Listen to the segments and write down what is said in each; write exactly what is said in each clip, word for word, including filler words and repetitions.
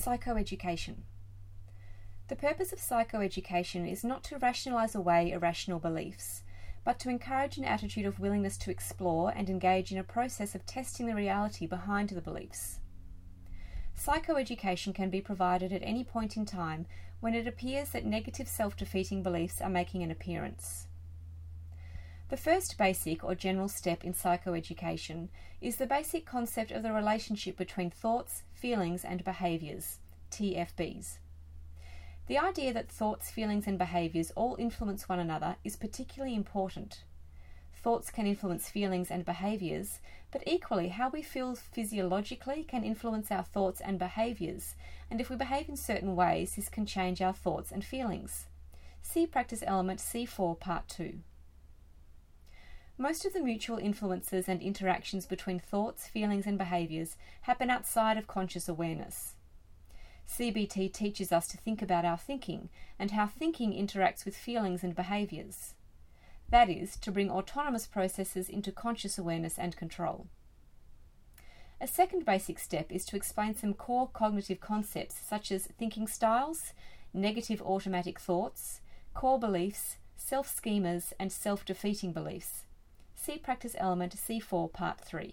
Psychoeducation. The purpose of psychoeducation is not to rationalise away irrational beliefs, but to encourage an attitude of willingness to explore and engage in a process of testing the reality behind the beliefs. Psychoeducation can be provided at any point in time when it appears that negative self-defeating beliefs are making an appearance. The first basic or general step in psychoeducation is the basic concept of the relationship between thoughts, feelings and behaviours, T F Bs. The idea that thoughts, feelings and behaviours all influence one another is particularly important. Thoughts can influence feelings and behaviours, but equally how we feel physiologically can influence our thoughts and behaviours, and if we behave in certain ways, this can change our thoughts and feelings. See Practice Element C four Part two. Most of the mutual influences and interactions between thoughts, feelings and behaviours happen outside of conscious awareness. C B T teaches us to think about our thinking and how thinking interacts with feelings and behaviours. That is, to bring autonomous processes into conscious awareness and control. A second basic step is to explain some core cognitive concepts such as thinking styles, negative automatic thoughts, core beliefs, self-schemas and self-defeating beliefs. See Practice Element C four Part three.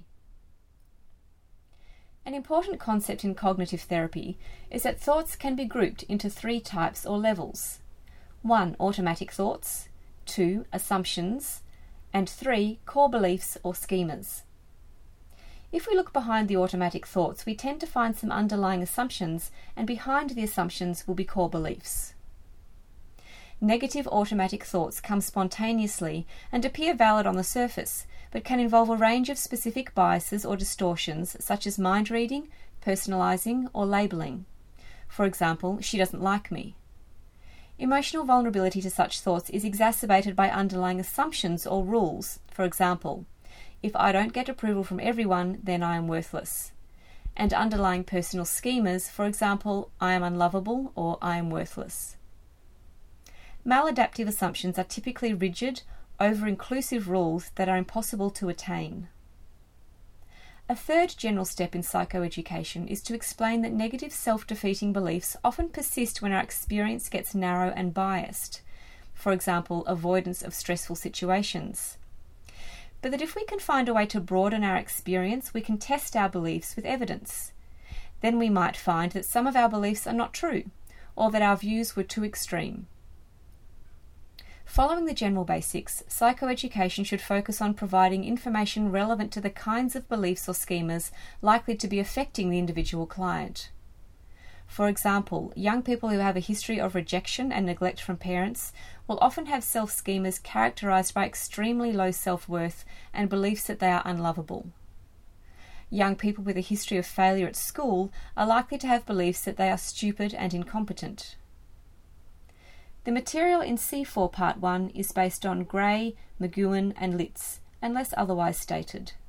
An important concept in cognitive therapy is that thoughts can be grouped into three types or levels. one. Automatic thoughts, two. Assumptions, and three. Core beliefs or schemas. If we look behind the automatic thoughts, we tend to find some underlying assumptions, and behind the assumptions will be core beliefs. Negative automatic thoughts come spontaneously and appear valid on the surface, but can involve a range of specific biases or distortions such as mind reading, personalising or labelling. For example, she doesn't like me. Emotional vulnerability to such thoughts is exacerbated by underlying assumptions or rules. For example, if I don't get approval from everyone, then I am worthless. And underlying personal schemas, for example, I am unlovable or I am worthless. Maladaptive assumptions are typically rigid, over-inclusive rules that are impossible to attain. A third general step in psychoeducation is to explain that negative self-defeating beliefs often persist when our experience gets narrow and biased, for example, avoidance of stressful situations. But that if we can find a way to broaden our experience, we can test our beliefs with evidence. Then we might find that some of our beliefs are not true, or that our views were too extreme. Following the general basics, psychoeducation should focus on providing information relevant to the kinds of beliefs or schemas likely to be affecting the individual client. For example, young people who have a history of rejection and neglect from parents will often have self-schemas characterised by extremely low self-worth and beliefs that they are unlovable. Young people with a history of failure at school are likely to have beliefs that they are stupid and incompetent. The material in C four Part one is based on Gray, McGowan and Litz, unless otherwise stated.